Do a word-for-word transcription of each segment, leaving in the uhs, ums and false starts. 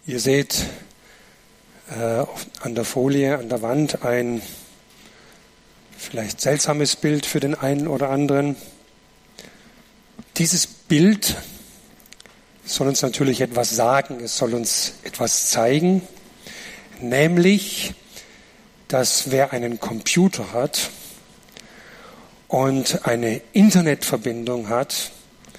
Ihr seht äh, an der Folie, an der Wand ein vielleicht seltsames Bild für den einen oder anderen. Dieses Bild soll uns natürlich etwas sagen, es soll uns etwas zeigen, nämlich, dass wer einen Computer hat und eine Internetverbindung hat,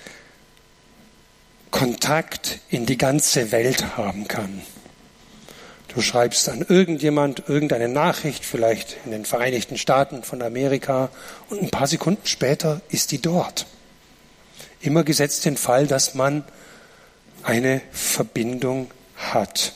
Kontakt in die ganze Welt haben kann. Du schreibst an irgendjemand irgendeine Nachricht, vielleicht in den Vereinigten Staaten von Amerika, und ein paar Sekunden später ist die dort. Immer gesetzt den Fall, dass man eine Verbindung hat.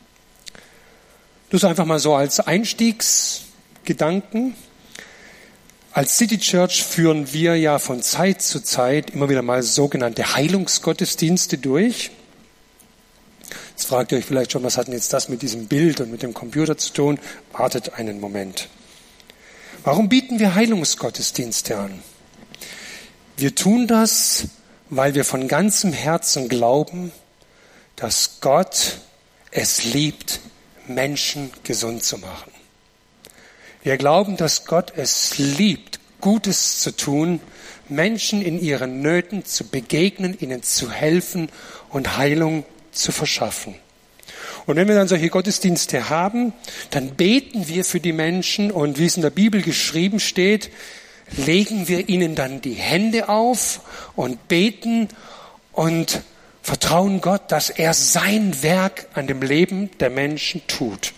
Das einfach mal so als Einstiegsgedanken. Als City Church führen wir ja von Zeit zu Zeit immer wieder mal sogenannte Heilungsgottesdienste durch. Jetzt fragt ihr euch vielleicht schon, was hat denn jetzt das mit diesem Bild und mit dem Computer zu tun? Wartet einen Moment. Warum bieten wir Heilungsgottesdienste an? Wir tun das, weil wir von ganzem Herzen glauben, dass Gott es liebt, Menschen gesund zu machen. Wir glauben, dass Gott es liebt, Gutes zu tun, Menschen in ihren Nöten zu begegnen, ihnen zu helfen und Heilung zu verschaffen. Und wenn wir dann solche Gottesdienste haben, dann beten wir für die Menschen und wie es in der Bibel geschrieben steht, legen wir ihnen dann die Hände auf und beten und vertrauen Gott, dass er sein Werk an dem Leben der Menschen tut.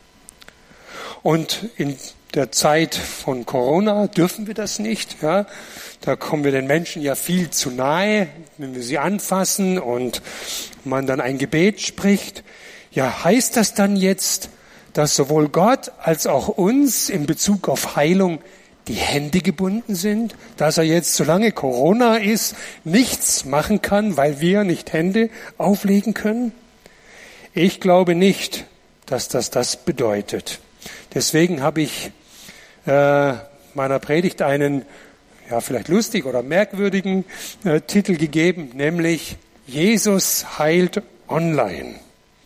Und in der Zeit von Corona dürfen wir das nicht. Ja? Da kommen wir den Menschen ja viel zu nahe, wenn wir sie anfassen und man dann ein Gebet spricht. Ja, heißt das dann jetzt, dass sowohl Gott als auch uns in Bezug auf Heilung die Hände gebunden sind, dass er jetzt, solange Corona ist, nichts machen kann, weil wir nicht Hände auflegen können? Ich glaube nicht, dass das das bedeutet. Deswegen habe ich äh, meiner Predigt einen, ja, vielleicht lustig oder merkwürdigen äh, Titel gegeben, nämlich Jesus heilt online.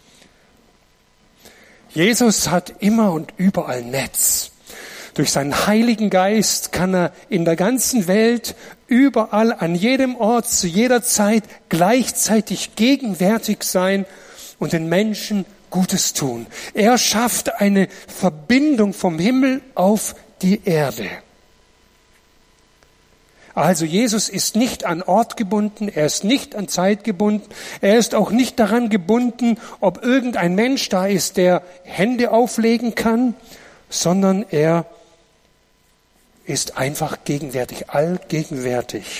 Jesus hat immer und überall Netz. Durch seinen Heiligen Geist kann er in der ganzen Welt, überall, an jedem Ort, zu jeder Zeit gleichzeitig gegenwärtig sein und den Menschen Gutes tun. Er schafft eine Verbindung vom Himmel auf die Erde. Also Jesus ist nicht an Ort gebunden, er ist nicht an Zeit gebunden, er ist auch nicht daran gebunden, ob irgendein Mensch da ist, der Hände auflegen kann, sondern er ist einfach gegenwärtig, allgegenwärtig.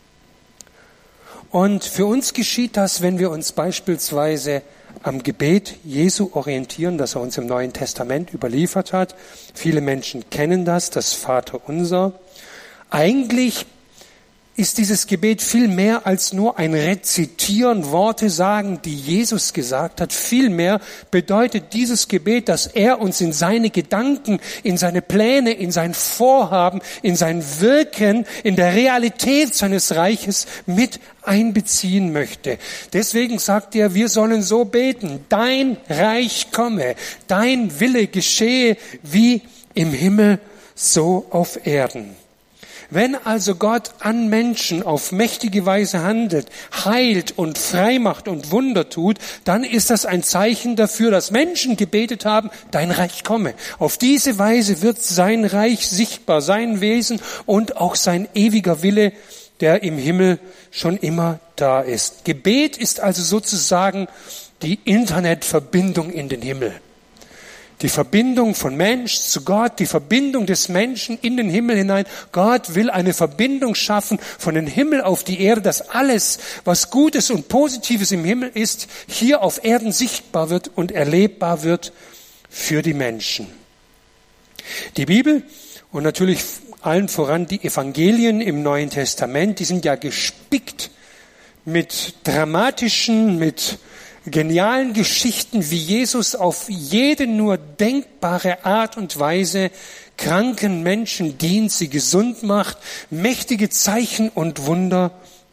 Und für uns geschieht das, wenn wir uns beispielsweise am Gebet Jesu orientieren, das er uns im Neuen Testament überliefert hat. Viele Menschen kennen das, das Vaterunser. Eigentlich ist dieses Gebet viel mehr als nur ein Rezitieren, Worte sagen, die Jesus gesagt hat. Vielmehr bedeutet dieses Gebet, dass er uns in seine Gedanken, in seine Pläne, in sein Vorhaben, in sein Wirken, in der Realität seines Reiches mit einbeziehen möchte. Deswegen sagt er, wir sollen so beten: Dein Reich komme, dein Wille geschehe wie im Himmel, so auf Erden. Wenn also Gott an Menschen auf mächtige Weise handelt, heilt und frei macht und Wunder tut, dann ist das ein Zeichen dafür, dass Menschen gebetet haben, dein Reich komme. Auf diese Weise wird sein Reich sichtbar, sein Wesen und auch sein ewiger Wille, der im Himmel schon immer da ist. Gebet ist also sozusagen die Internetverbindung in den Himmel. Die Verbindung von Mensch zu Gott, die Verbindung des Menschen in den Himmel hinein. Gott will eine Verbindung schaffen von den Himmel auf die Erde, dass alles, was Gutes und Positives im Himmel ist, hier auf Erden sichtbar wird und erlebbar wird für die Menschen. Die Bibel und natürlich allen voran die Evangelien im Neuen Testament, die sind ja gespickt mit dramatischen, mit genialen Geschichten, wie Jesus auf jede nur denkbare Art und Weise kranken Menschen dient, sie gesund macht, mächtige Zeichen und Wunder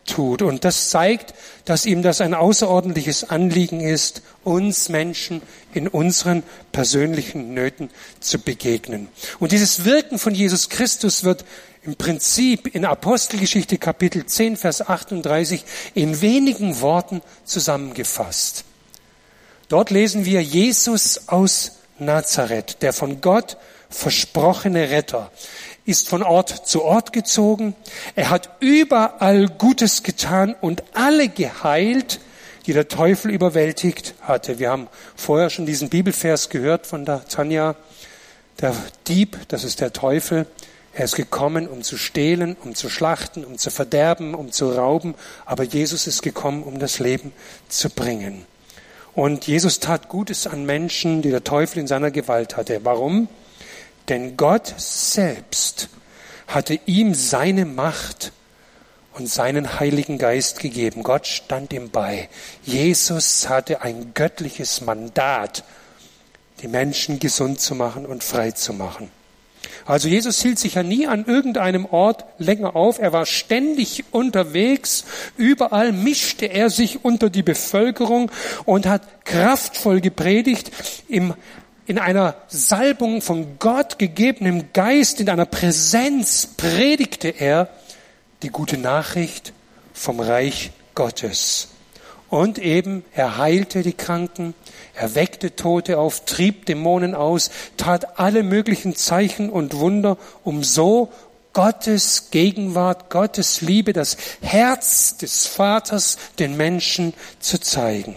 tut. Und das zeigt, dass ihm das ein außerordentliches Anliegen ist, uns Menschen in unseren persönlichen Nöten zu begegnen. Und dieses Wirken von Jesus Christus wird im Prinzip in Apostelgeschichte Kapitel zehn, Vers achtunddreißig in wenigen Worten zusammengefasst. Dort lesen wir: Jesus aus Nazareth, der von Gott versprochene Retter, ist von Ort zu Ort gezogen. Er hat überall Gutes getan und alle geheilt, die der Teufel überwältigt hatte. Wir haben vorher schon diesen Bibelvers gehört von der Tanja. Der Dieb, das ist der Teufel. Er ist gekommen, um zu stehlen, um zu schlachten, um zu verderben, um zu rauben. Aber Jesus ist gekommen, um das Leben zu bringen. Und Jesus tat Gutes an Menschen, die der Teufel in seiner Gewalt hatte. Warum? Denn Gott selbst hatte ihm seine Macht und seinen Heiligen Geist gegeben. Gott stand ihm bei. Jesus hatte ein göttliches Mandat, die Menschen gesund zu machen und frei zu machen. Also Jesus hielt sich ja nie an irgendeinem Ort länger auf. Er war ständig unterwegs. Überall mischte er sich unter die Bevölkerung und hat kraftvoll gepredigt im In einer Salbung von Gott gegebenem Geist, in einer Präsenz predigte er die gute Nachricht vom Reich Gottes. Und eben, er heilte die Kranken, er weckte Tote auf, trieb Dämonen aus, tat alle möglichen Zeichen und Wunder, um so Gottes Gegenwart, Gottes Liebe, das Herz des Vaters den Menschen zu zeigen.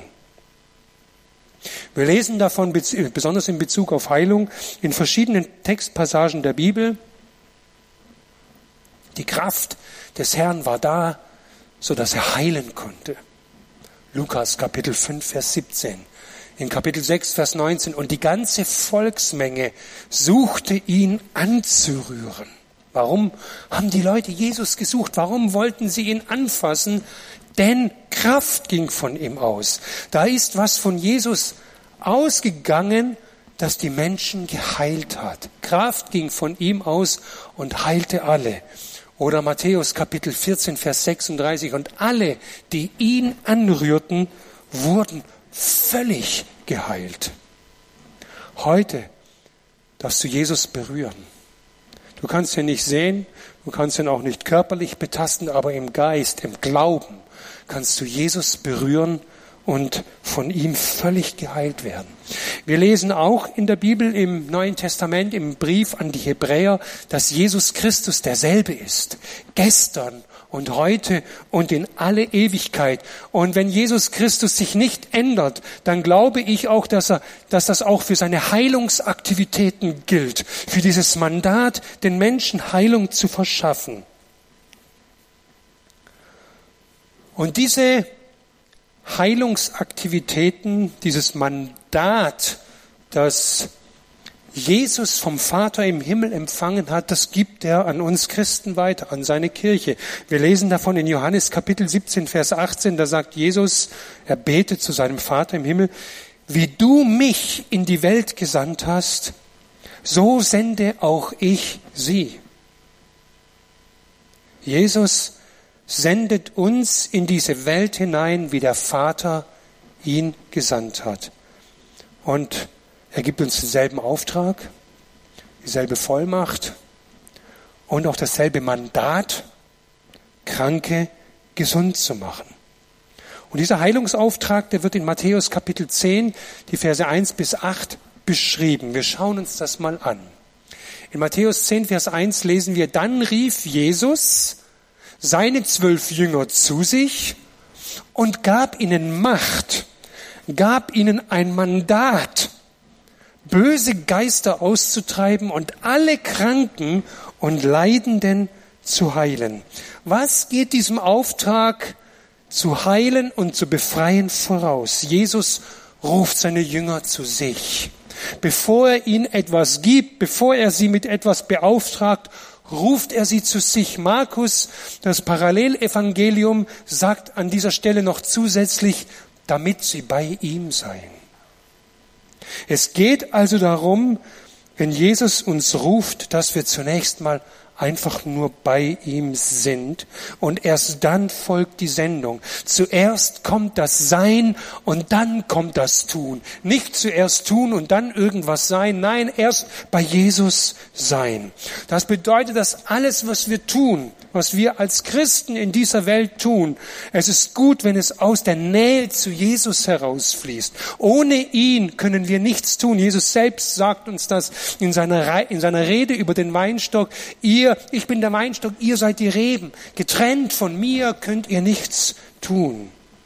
Wir lesen davon, besonders in Bezug auf Heilung, in verschiedenen Textpassagen der Bibel. Die Kraft des Herrn war da, so dass er heilen konnte. Lukas Kapitel fünf, Vers siebzehn. In Kapitel sechs, Vers neunzehn. Und die ganze Volksmenge suchte ihn anzurühren. Warum haben die Leute Jesus gesucht? Warum wollten sie ihn anfassen? Denn Kraft ging von ihm aus. Da ist was von Jesus ausgegangen, das die Menschen geheilt hat. Kraft ging von ihm aus und heilte alle. Oder Matthäus Kapitel vierzehn, Vers sechsunddreißig. Und alle, die ihn anrührten, wurden völlig geheilt. Heute darfst du Jesus berühren. Du kannst ihn nicht sehen, du kannst ihn auch nicht körperlich betasten, aber im Geist, im Glauben kannst du Jesus berühren und von ihm völlig geheilt werden. Wir lesen auch in der Bibel im Neuen Testament, im Brief an die Hebräer, dass Jesus Christus derselbe ist. Gestern und heute und in alle Ewigkeit. Und wenn Jesus Christus sich nicht ändert, dann glaube ich auch, dass er, dass das auch für seine Heilungsaktivitäten gilt. Für dieses Mandat, den Menschen Heilung zu verschaffen. Und diese Heilungsaktivitäten, dieses Mandat, das Jesus vom Vater im Himmel empfangen hat, das gibt er an uns Christen weiter, an seine Kirche. Wir lesen davon in Johannes Kapitel siebzehn, Vers achtzehn, da sagt Jesus, er betet zu seinem Vater im Himmel, wie du mich in die Welt gesandt hast, so sende auch ich sie. Jesus sendet uns in diese Welt hinein, wie der Vater ihn gesandt hat. Und er gibt uns denselben Auftrag, dieselbe Vollmacht und auch dasselbe Mandat, Kranke gesund zu machen. Und dieser Heilungsauftrag, der wird in Matthäus Kapitel zehn, die Verse eins bis acht beschrieben. Wir schauen uns das mal an. In Matthäus zehn, Vers eins lesen wir, dann rief Jesus seine zwölf Jünger zu sich und gab ihnen Macht, gab ihnen ein Mandat, böse Geister auszutreiben und alle Kranken und Leidenden zu heilen. Was geht diesem Auftrag zu heilen und zu befreien voraus? Jesus ruft seine Jünger zu sich. Bevor er ihnen etwas gibt, bevor er sie mit etwas beauftragt, ruft er sie zu sich. Markus, das Parallelevangelium, sagt an dieser Stelle noch zusätzlich, damit sie bei ihm seien. Es geht also darum, wenn Jesus uns ruft, dass wir zunächst mal einfach nur bei ihm sind. Und erst dann folgt die Sendung. Zuerst kommt das Sein und dann kommt das Tun. Nicht zuerst tun und dann irgendwas sein. Nein, erst bei Jesus sein. Das bedeutet, dass alles, was wir tun, was wir als Christen in dieser Welt tun, es ist gut, wenn es aus der Nähe zu Jesus herausfließt. Ohne ihn können wir nichts tun. Jesus selbst sagt uns das in seiner, Re- in seiner Rede über den Weinstock. Ihr, ich bin der Weinstock, ihr seid die Reben. Getrennt von mir könnt ihr nichts tun.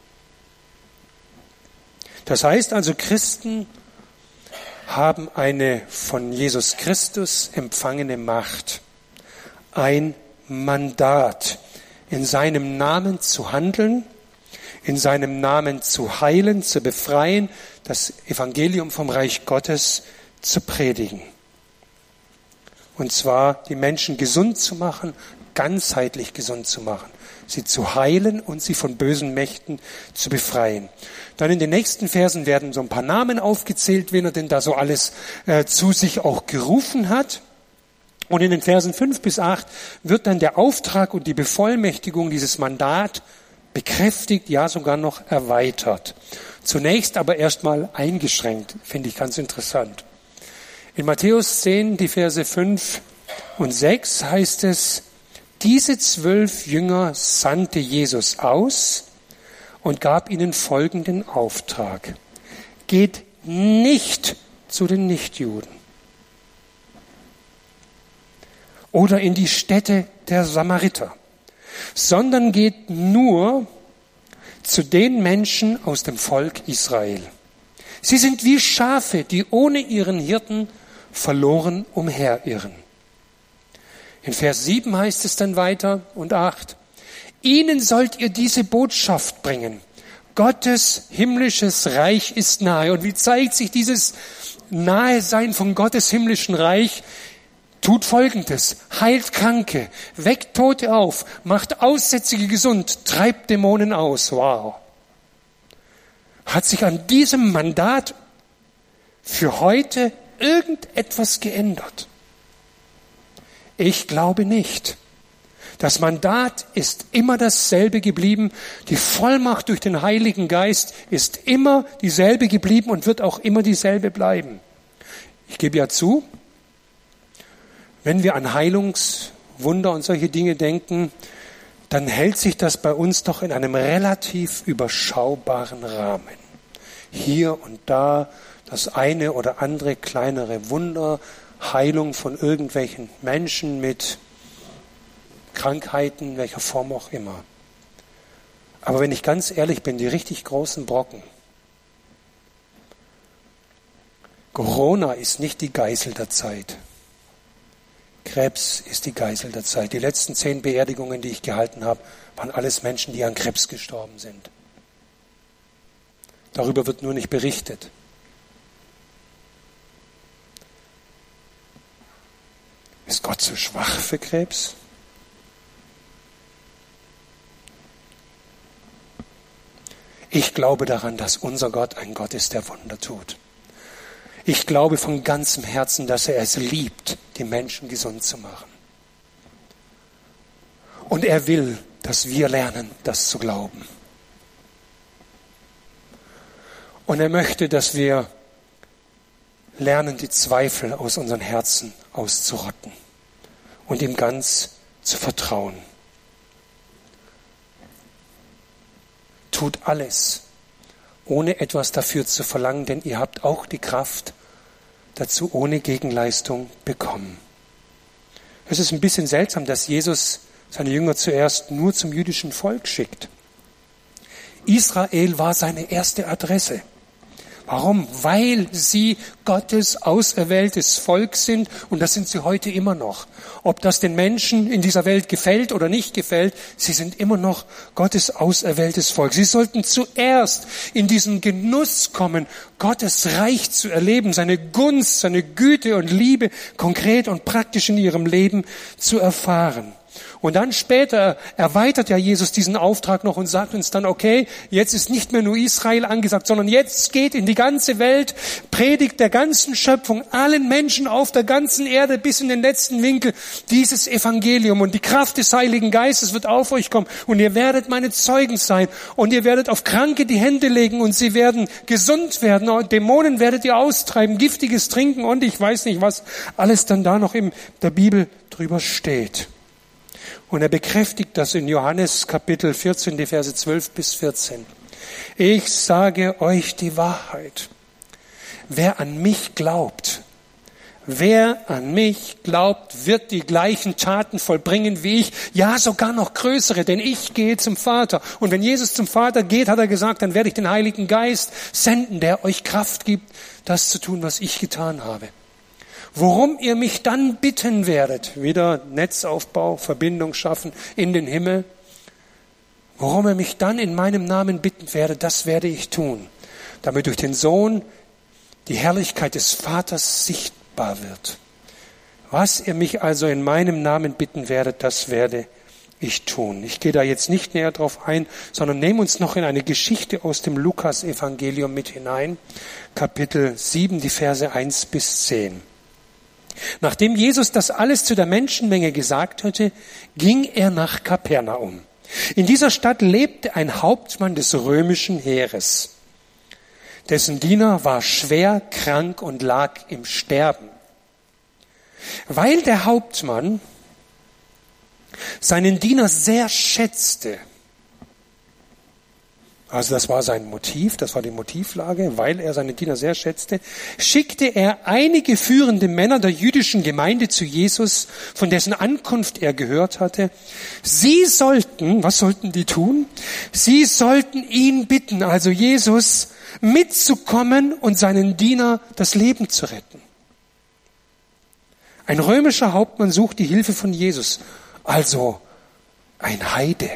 Das heißt also, Christen haben eine von Jesus Christus empfangene Macht. Ein Mandat, in seinem Namen zu handeln, in seinem Namen zu heilen, zu befreien, das Evangelium vom Reich Gottes zu predigen. Und zwar die Menschen gesund zu machen, ganzheitlich gesund zu machen, sie zu heilen und sie von bösen Mächten zu befreien. Dann in den nächsten Versen werden so ein paar Namen aufgezählt, wen er denn da so alles äh, zu sich auch gerufen hat. Und in den Versen fünf bis acht wird dann der Auftrag und die Bevollmächtigung, dieses Mandat bekräftigt, ja sogar noch erweitert. Zunächst aber erstmal eingeschränkt, finde ich ganz interessant. In Matthäus zehn, die Verse fünf und sechs heißt es, diese zwölf Jünger sandte Jesus aus und gab ihnen folgenden Auftrag. Geht nicht zu den Nichtjuden oder in die Städte der Samariter, sondern geht nur zu den Menschen aus dem Volk Israel. Sie sind wie Schafe, die ohne ihren Hirten verloren umherirren. In Vers sieben heißt es dann weiter und acht, ihnen sollt ihr diese Botschaft bringen. Gottes himmlisches Reich ist nahe. Und wie zeigt sich dieses Nahesein von Gottes himmlischen Reich? Tut Folgendes, heilt Kranke, weckt Tote auf, macht Aussätzige gesund, treibt Dämonen aus. Wow. Hat sich an diesem Mandat für heute irgendetwas geändert? Ich glaube nicht. Das Mandat ist immer dasselbe geblieben. Die Vollmacht durch den Heiligen Geist ist immer dieselbe geblieben und wird auch immer dieselbe bleiben. Ich gebe ja zu, wenn wir an Heilungswunder und solche Dinge denken, dann hält sich das bei uns doch in einem relativ überschaubaren Rahmen. Hier und da das eine oder andere kleinere Wunder, Heilung von irgendwelchen Menschen mit Krankheiten, welcher Form auch immer. Aber wenn ich ganz ehrlich bin, die richtig großen Brocken. Corona ist nicht die Geißel der Zeit. Krebs ist die Geißel der Zeit. Die letzten zehn Beerdigungen, die ich gehalten habe, waren alles Menschen, die an Krebs gestorben sind. Darüber wird nur nicht berichtet. Ist Gott so schwach für Krebs? Ich glaube daran, dass unser Gott ein Gott ist, der Wunder tut. Ich glaube von ganzem Herzen, dass er es liebt, die Menschen gesund zu machen. Und er will, dass wir lernen, das zu glauben. Und er möchte, dass wir lernen, die Zweifel aus unseren Herzen auszurotten und ihm ganz zu vertrauen. Tut alles, ohne etwas dafür zu verlangen, denn ihr habt auch die Kraft dazu ohne Gegenleistung bekommen. Es ist ein bisschen seltsam, dass Jesus seine Jünger zuerst nur zum jüdischen Volk schickt. Israel war seine erste Adresse. Warum? Weil sie Gottes auserwähltes Volk sind und das sind sie heute immer noch. Ob das den Menschen in dieser Welt gefällt oder nicht gefällt, sie sind immer noch Gottes auserwähltes Volk. Sie sollten zuerst in diesen Genuss kommen, Gottes Reich zu erleben, seine Gunst, seine Güte und Liebe konkret und praktisch in ihrem Leben zu erfahren. Und dann später erweitert ja Jesus diesen Auftrag noch und sagt uns dann, okay, jetzt ist nicht mehr nur Israel angesagt, sondern jetzt geht in die ganze Welt, predigt der ganzen Schöpfung, allen Menschen auf der ganzen Erde bis in den letzten Winkel dieses Evangelium. Und die Kraft des Heiligen Geistes wird auf euch kommen und ihr werdet meine Zeugen sein. Und ihr werdet auf Kranke die Hände legen und sie werden gesund werden. Und Dämonen werdet ihr austreiben, giftiges trinken und ich weiß nicht, was alles dann da noch in der Bibel drüber steht. Und er bekräftigt das in Johannes Kapitel vierzehn, die Verse zwölf bis vierzehn. Ich sage euch die Wahrheit. Wer an mich glaubt, wer an mich glaubt, wird die gleichen Taten vollbringen wie ich, ja sogar noch größere, denn ich gehe zum Vater. Und wenn Jesus zum Vater geht, hat er gesagt, dann werde ich den Heiligen Geist senden, der euch Kraft gibt, das zu tun, was ich getan habe. Worum ihr mich dann bitten werdet, wieder Netzaufbau, Verbindung schaffen in den Himmel, worum ihr mich dann in meinem Namen bitten werdet, das werde ich tun, damit durch den Sohn die Herrlichkeit des Vaters sichtbar wird. Was ihr mich also in meinem Namen bitten werdet, das werde ich tun. Ich gehe da jetzt nicht näher drauf ein, sondern nehme uns noch in eine Geschichte aus dem Lukas-Evangelium mit hinein, Kapitel sieben, die Verse eins bis zehn. Nachdem Jesus das alles zu der Menschenmenge gesagt hatte, ging er nach Kapernaum. In dieser Stadt lebte ein Hauptmann des römischen Heeres. Dessen Diener war schwer krank und lag im Sterben. Weil der Hauptmann seinen Diener sehr schätzte, also das war sein Motiv, das war die Motivlage, weil er seine Diener sehr schätzte, schickte er einige führende Männer der jüdischen Gemeinde zu Jesus, von dessen Ankunft er gehört hatte. Sie sollten, was sollten die tun? Sie sollten ihn bitten, also Jesus, mitzukommen und seinen Diener das Leben zu retten. Ein römischer Hauptmann sucht die Hilfe von Jesus, also ein Heide.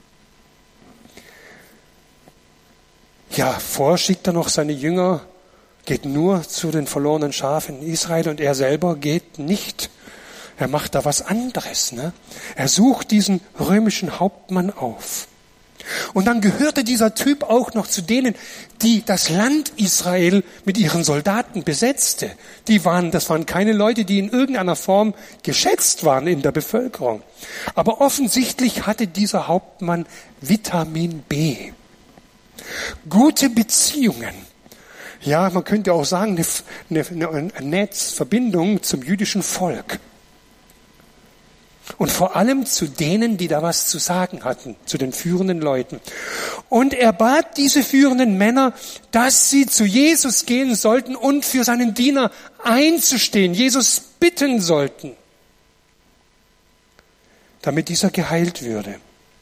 Ja, vorher schickt er noch seine Jünger, geht nur zu den verlorenen Schafen in Israel und er selber geht nicht. Er macht da was anderes. Ne? Er sucht diesen römischen Hauptmann auf. Und dann gehörte dieser Typ auch noch zu denen, die das Land Israel mit ihren Soldaten besetzte. Die waren, das waren keine Leute, die in irgendeiner Form geschätzt waren in der Bevölkerung. Aber offensichtlich hatte dieser Hauptmann Vitamin B. Gute Beziehungen. Ja, man könnte auch sagen, eine, eine, eine Netzverbindung zum jüdischen Volk. Und vor allem zu denen, die da was zu sagen hatten, zu den führenden Leuten. Und er bat diese führenden Männer, dass sie zu Jesus gehen sollten und für seinen Diener einzustehen, Jesus bitten sollten, damit dieser geheilt würde.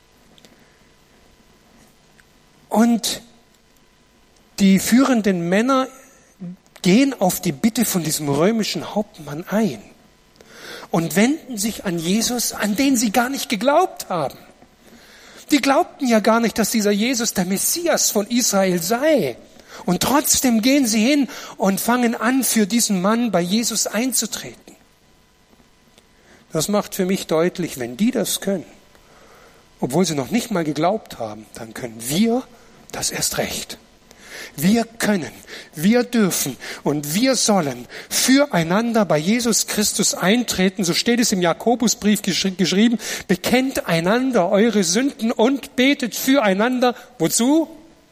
Und die führenden Männer gehen auf die Bitte von diesem römischen Hauptmann ein und wenden sich an Jesus, an den sie gar nicht geglaubt haben. Die glaubten ja gar nicht, dass dieser Jesus der Messias von Israel sei. Und trotzdem gehen sie hin und fangen an, für diesen Mann bei Jesus einzutreten. Das macht für mich deutlich, wenn die das können, obwohl sie noch nicht mal geglaubt haben, dann können wir das erst recht. Wir können, wir dürfen und wir sollen füreinander bei Jesus Christus eintreten. So steht es im Jakobusbrief geschrieben, bekennt einander eure Sünden und betet füreinander. Wozu?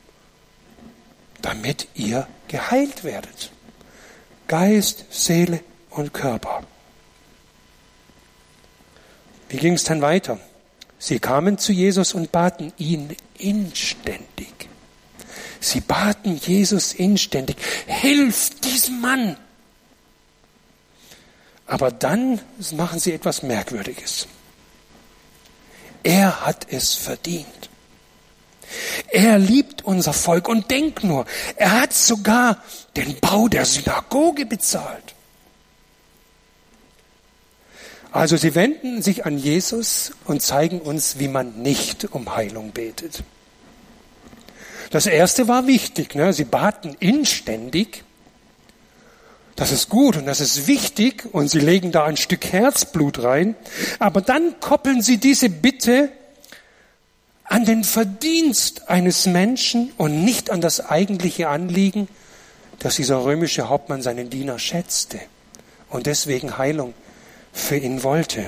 Damit ihr geheilt werdet. Geist, Seele und Körper. Wie ging es dann weiter? Sie kamen zu Jesus und baten ihn inständig. Sie baten Jesus inständig, hilf diesem Mann. Aber dann machen sie etwas Merkwürdiges. Er hat es verdient. Er liebt unser Volk und denk nur, er hat sogar den Bau der Synagoge bezahlt. Also sie wenden sich an Jesus und zeigen uns, wie man nicht um Heilung betet. Das erste war wichtig, ne? Sie baten inständig. Das ist gut und das ist wichtig und sie legen da ein Stück Herzblut rein. Aber dann koppeln sie diese Bitte an den Verdienst eines Menschen und nicht an das eigentliche Anliegen, dass dieser römische Hauptmann seinen Diener schätzte und deswegen Heilung für ihn wollte.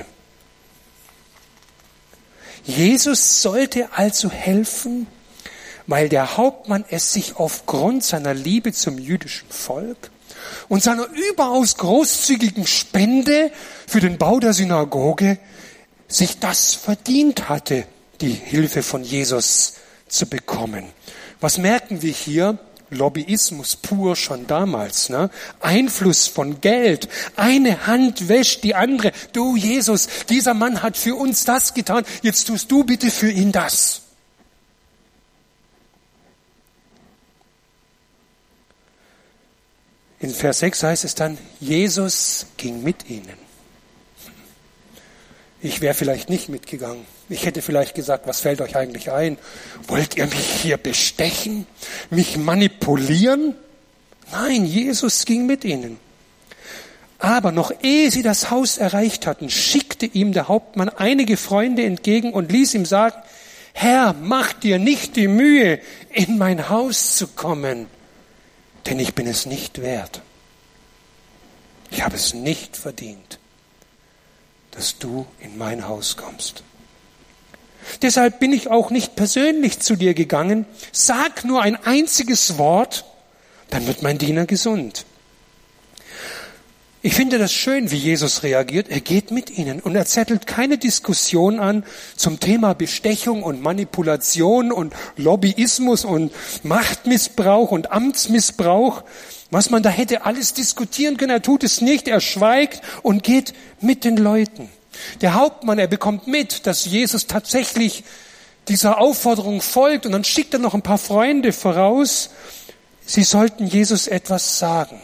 Jesus sollte also helfen, weil der Hauptmann es sich aufgrund seiner Liebe zum jüdischen Volk und seiner überaus großzügigen Spende für den Bau der Synagoge sich das verdient hatte, die Hilfe von Jesus zu bekommen. Was merken wir hier? Lobbyismus pur schon damals, ne? Einfluss von Geld. Eine Hand wäscht die andere. Du Jesus, dieser Mann hat für uns das getan. Jetzt tust du bitte für ihn das. In Vers sechs heißt es dann, Jesus ging mit ihnen. Ich wäre vielleicht nicht mitgegangen. Ich hätte vielleicht gesagt, was fällt euch eigentlich ein? Wollt ihr mich hier bestechen? Mich manipulieren? Nein, Jesus ging mit ihnen. Aber noch ehe sie das Haus erreicht hatten, schickte ihm der Hauptmann einige Freunde entgegen und ließ ihm sagen, Herr, mach dir nicht die Mühe, in mein Haus zu kommen, denn ich bin es nicht wert. Ich habe es nicht verdient, dass du in mein Haus kommst. Deshalb bin ich auch nicht persönlich zu dir gegangen. Sag nur ein einziges Wort, dann wird mein Diener gesund. Ich finde das schön, wie Jesus reagiert. Er geht mit ihnen und er zettelt keine Diskussion an zum Thema Bestechung und Manipulation und Lobbyismus und Machtmissbrauch und Amtsmissbrauch. Was man da hätte alles diskutieren können, er tut es nicht. Er schweigt und geht mit den Leuten. Der Hauptmann, er bekommt mit, dass Jesus tatsächlich dieser Aufforderung folgt und dann schickt er noch ein paar Freunde voraus. Sie sollten Jesus etwas sagen.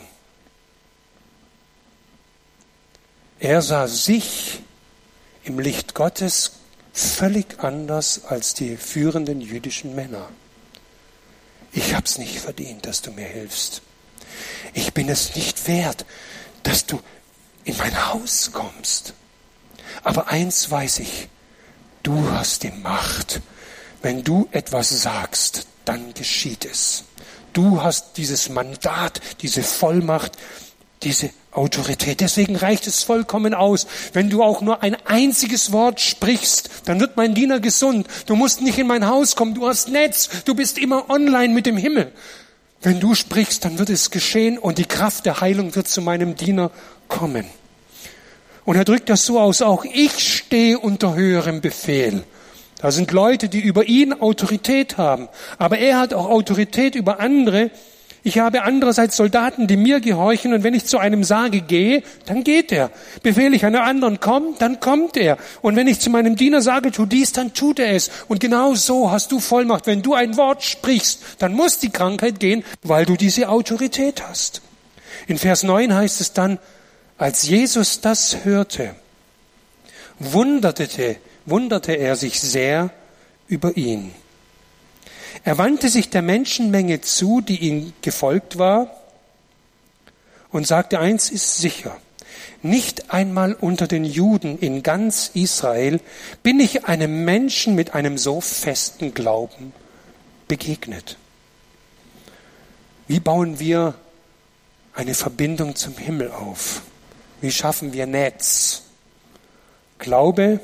Er sah sich im Licht Gottes völlig anders als die führenden jüdischen Männer. Ich hab's nicht verdient, dass du mir hilfst. Ich bin es nicht wert, dass du in mein Haus kommst. Aber eins weiß ich, du hast die Macht. Wenn du etwas sagst, dann geschieht es. Du hast dieses Mandat, diese Vollmacht, diese Autorität. Deswegen reicht es vollkommen aus. Wenn du auch nur ein einziges Wort sprichst, dann wird mein Diener gesund. Du musst nicht in mein Haus kommen, du hast Netz, du bist immer online mit dem Himmel. Wenn du sprichst, dann wird es geschehen und die Kraft der Heilung wird zu meinem Diener kommen. Und er drückt das so aus, auch ich stehe unter höherem Befehl. Da sind Leute, die über ihn Autorität haben. Aber er hat auch Autorität über andere. Ich habe andererseits Soldaten, die mir gehorchen. Und wenn ich zu einem sage, geh, dann geht er. Befehle ich einem anderen, komm, dann kommt er. Und wenn ich zu meinem Diener sage, tu dies, dann tut er es. Und genau so hast du Vollmacht. Wenn du ein Wort sprichst, dann muss die Krankheit gehen, weil du diese Autorität hast. In Vers neun heißt es dann, als Jesus das hörte, wunderte, wunderte er sich sehr über ihn. Er wandte sich der Menschenmenge zu, die ihm gefolgt war, und sagte, eins ist sicher, nicht einmal unter den Juden in ganz Israel bin ich einem Menschen mit einem so festen Glauben begegnet. Wie bauen wir eine Verbindung zum Himmel auf? Wie schaffen wir Netz? Glaube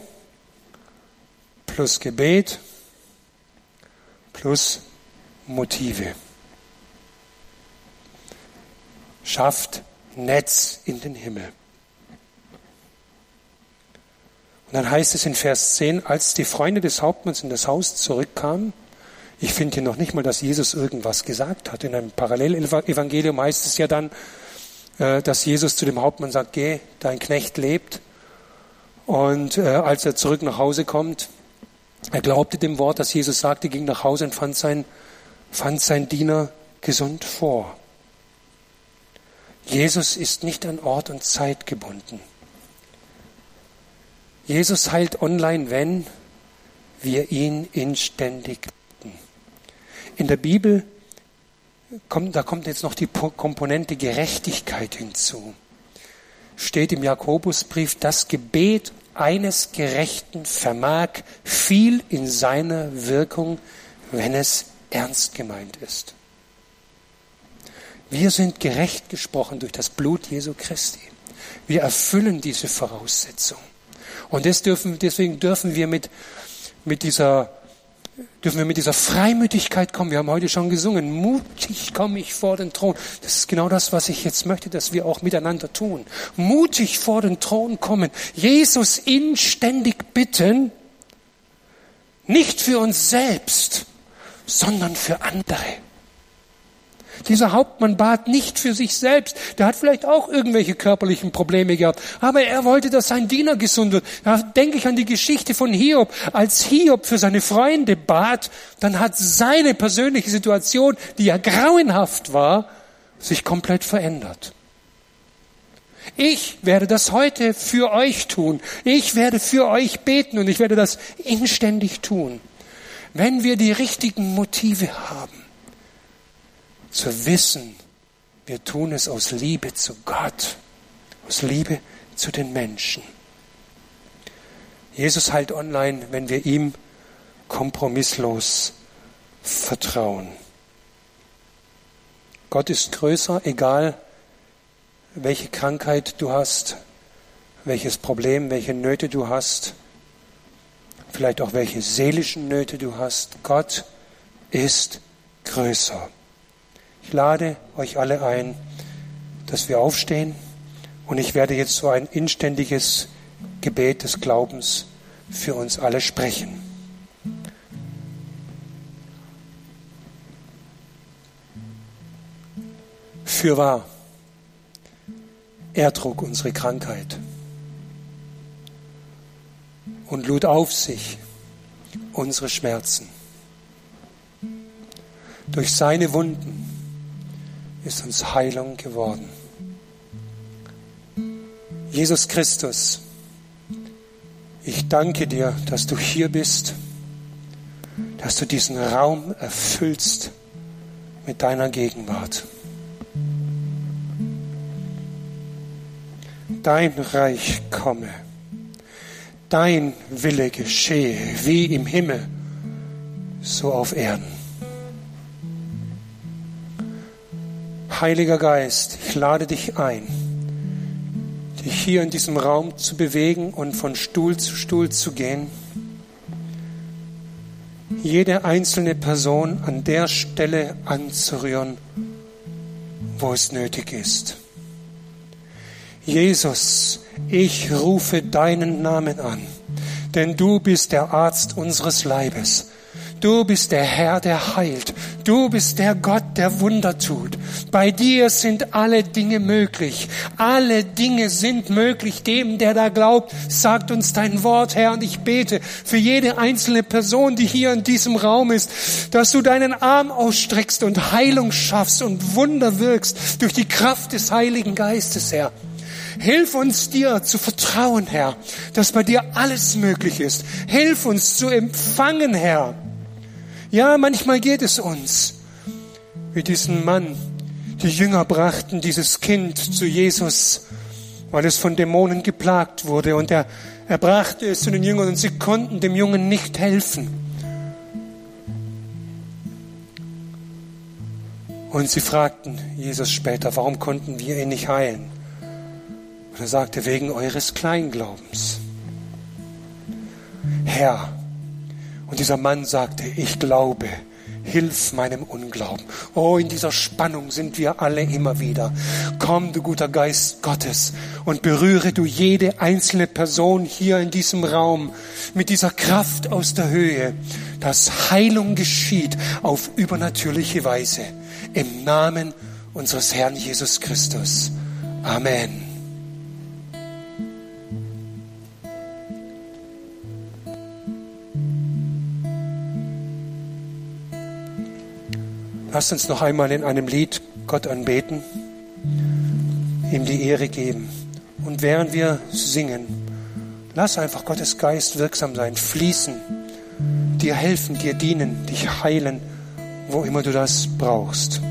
plus Gebet plus Motive. Schafft Netz in den Himmel. Und dann heißt es in Vers zehn, als die Freunde des Hauptmanns in das Haus zurückkamen, ich finde hier noch nicht mal, dass Jesus irgendwas gesagt hat. In einem Parallelevangelium heißt es ja dann, dass Jesus zu dem Hauptmann sagt, geh, dein Knecht lebt. Und äh, als er zurück nach Hause kommt, er glaubte dem Wort, das Jesus sagte, ging nach Hause und fand sein, fand sein Diener gesund vor. Jesus ist nicht an Ort und Zeit gebunden. Jesus heilt online, wenn wir ihn inständig bitten. In der Bibel kommt, da kommt jetzt noch die Komponente Gerechtigkeit hinzu. Steht im Jakobusbrief, das Gebet eines Gerechten vermag viel in seiner Wirkung, wenn es ernst gemeint ist. Wir sind gerecht gesprochen durch das Blut Jesu Christi. Wir erfüllen diese Voraussetzung. Und das dürfen, deswegen dürfen wir mit, mit dieser, dürfen wir mit dieser Freimütigkeit kommen. Wir haben heute schon gesungen, mutig komme ich vor den Thron. Das ist genau das, was ich jetzt möchte, dass wir auch miteinander tun. Mutig vor den Thron kommen. Jesus inständig bitten, nicht für uns selbst, sondern für andere. Dieser Hauptmann bat nicht für sich selbst. Der hat vielleicht auch irgendwelche körperlichen Probleme gehabt. Aber er wollte, dass sein Diener gesund wird. Da denke ich an die Geschichte von Hiob. Als Hiob für seine Freunde bat, dann hat seine persönliche Situation, die ja grauenhaft war, sich komplett verändert. Ich werde das heute für euch tun. Ich werde für euch beten und ich werde das inständig tun. Wenn wir die richtigen Motive haben, zu wissen, wir tun es aus Liebe zu Gott, aus Liebe zu den Menschen. Jesus heilt online, wenn wir ihm kompromisslos vertrauen. Gott ist größer, egal welche Krankheit du hast, welches Problem, welche Nöte du hast, vielleicht auch welche seelischen Nöte du hast. Gott ist größer. Ich lade euch alle ein, dass wir aufstehen und ich werde jetzt so ein inständiges Gebet des Glaubens für uns alle sprechen. Fürwahr, er trug unsere Krankheit und lud auf sich unsere Schmerzen. Durch seine Wunden ist uns Heilung geworden. Jesus Christus, ich danke dir, dass du hier bist, dass du diesen Raum erfüllst mit deiner Gegenwart. Dein Reich komme, dein Wille geschehe, wie im Himmel, so auf Erden. Heiliger Geist, ich lade dich ein, dich hier in diesem Raum zu bewegen und von Stuhl zu Stuhl zu gehen. Jede einzelne Person an der Stelle anzurühren, wo es nötig ist. Jesus, ich rufe deinen Namen an, denn du bist der Arzt unseres Leibes. Du bist der Herr, der heilt. Du bist der Gott, der Wunder tut. Bei dir sind alle Dinge möglich. Alle Dinge sind möglich dem, der da glaubt. Sagt uns dein Wort, Herr. Und ich bete für jede einzelne Person, die hier in diesem Raum ist, dass du deinen Arm ausstreckst und Heilung schaffst und Wunder wirkst durch die Kraft des Heiligen Geistes, Herr. Hilf uns, dir zu vertrauen, Herr, dass bei dir alles möglich ist. Hilf uns zu empfangen, Herr. Ja, manchmal geht es uns wie diesen Mann. Die Jünger brachten dieses Kind zu Jesus, weil es von Dämonen geplagt wurde. Und er, er brachte es zu den Jüngern und sie konnten dem Jungen nicht helfen. Und sie fragten Jesus später, warum konnten wir ihn nicht heilen? Und er sagte, wegen eures Kleinglaubens. Herr, und dieser Mann sagte, ich glaube, hilf meinem Unglauben. Oh, in dieser Spannung sind wir alle immer wieder. Komm, du guter Geist Gottes, und berühre du jede einzelne Person hier in diesem Raum mit dieser Kraft aus der Höhe, dass Heilung geschieht auf übernatürliche Weise. Im Namen unseres Herrn Jesus Christus. Amen. Lasst uns noch einmal in einem Lied Gott anbeten, ihm die Ehre geben. Und während wir singen, lass einfach Gottes Geist wirksam sein, fließen, dir helfen, dir dienen, dich heilen, wo immer du das brauchst.